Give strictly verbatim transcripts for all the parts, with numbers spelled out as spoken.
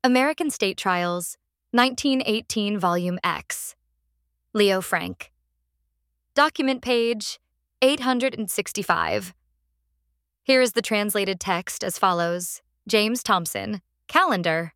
American State Trials, nineteen eighteen, Volume X. Leo Frank. Document page eight hundred sixty-five. Here is the translated text as follows. James Thompson, Calendar.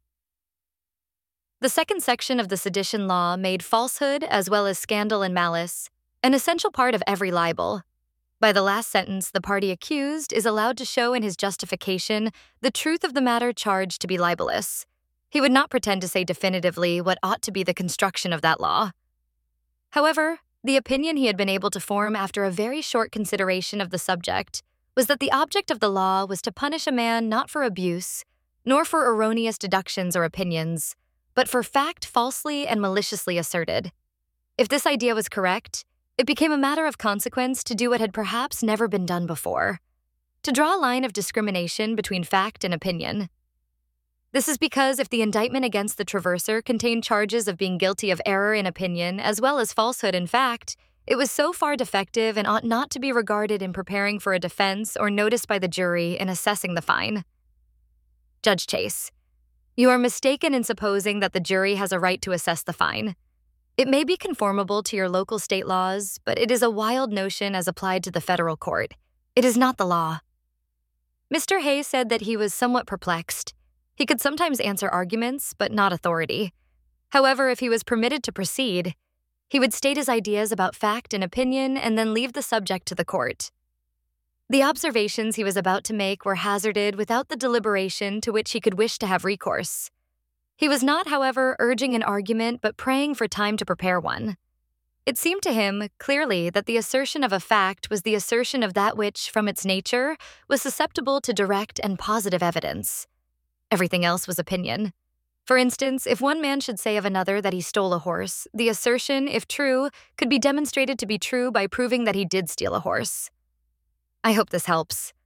The second section of the sedition law made falsehood, as well as scandal and malice, an essential part of every libel. By the last sentence, the party accused is allowed to show in his justification the truth of the matter charged to be libelous. He would not pretend to say definitively what ought to be the construction of that law. However, the opinion he had been able to form after a very short consideration of the subject was that the object of the law was to punish a man not for abuse, nor for erroneous deductions or opinions, but for fact falsely and maliciously asserted. If this idea was correct, it became a matter of consequence to do what had perhaps never been done before, to draw a line of discrimination between fact and opinion. This is because if the indictment against the traverser contained charges of being guilty of error in opinion as well as falsehood in fact, it was so far defective and ought not to be regarded in preparing for a defense or noticed by the jury in assessing the fine. Judge Chase, you are mistaken in supposing that the jury has a right to assess the fine. It may be conformable to your local state laws, but it is a wild notion as applied to the federal court. It is not the law. Mister Hay said that he was somewhat perplexed. He could sometimes answer arguments, but not authority. However, if he was permitted to proceed, he would state his ideas about fact and opinion and then leave the subject to the court. The observations he was about to make were hazarded without the deliberation to which he could wish to have recourse. He was not, however, urging an argument but praying for time to prepare one. It seemed to him, clearly, that the assertion of a fact was the assertion of that which, from its nature, was susceptible to direct and positive evidence. Everything else was opinion. For instance, if one man should say of another that he stole a horse, the assertion, if true, could be demonstrated to be true by proving that he did steal a horse. I hope this helps.